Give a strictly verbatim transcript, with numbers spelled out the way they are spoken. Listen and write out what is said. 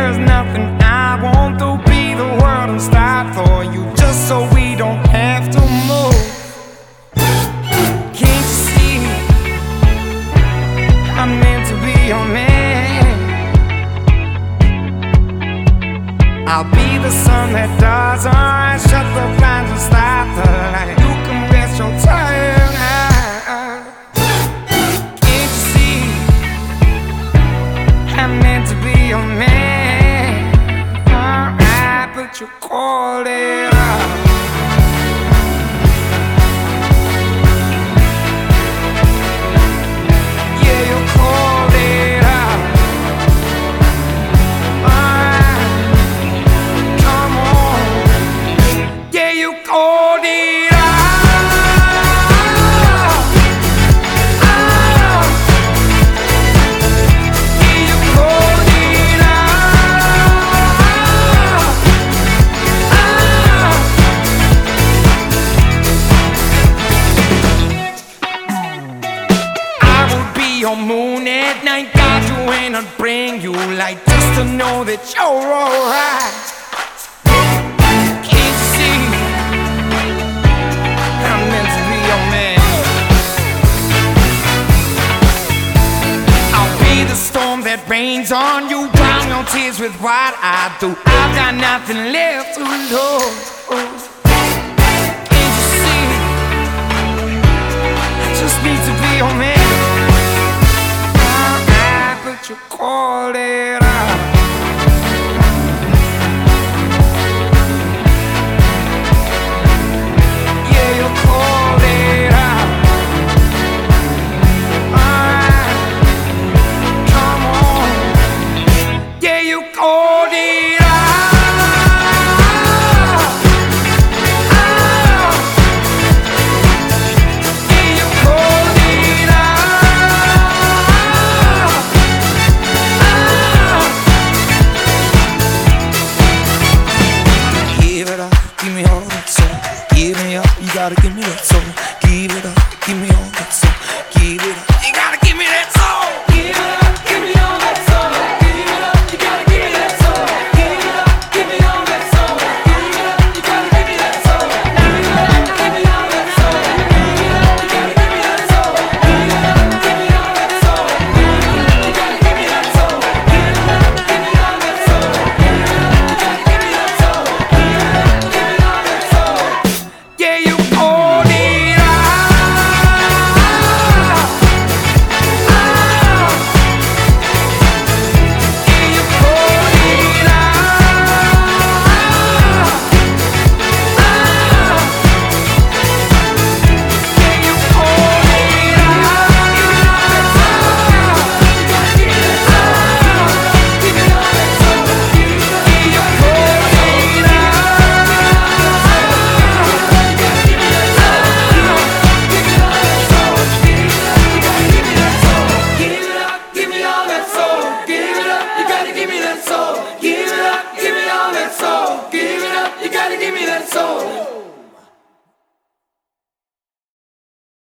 There's nothing I won't do, be the world and start for you, just so we don't have to move. Can't you see I'm meant to be your man? I'll be the sun that doesn't shut the blinds and start the light. You can rest your tired eyes. Can't you see I'm meant to be your man? Alright, but you called it off. Yeah, you called it off. Alright, come on. Yeah, you called it off. Your moon at night, guide you and I'll bring you light, just to know that you're alright. Can't you see I'm meant to be your man? I'll be the storm that rains on you, drown your tears with what I do. I've got nothing left to lose. Can't you see I just need to be your man?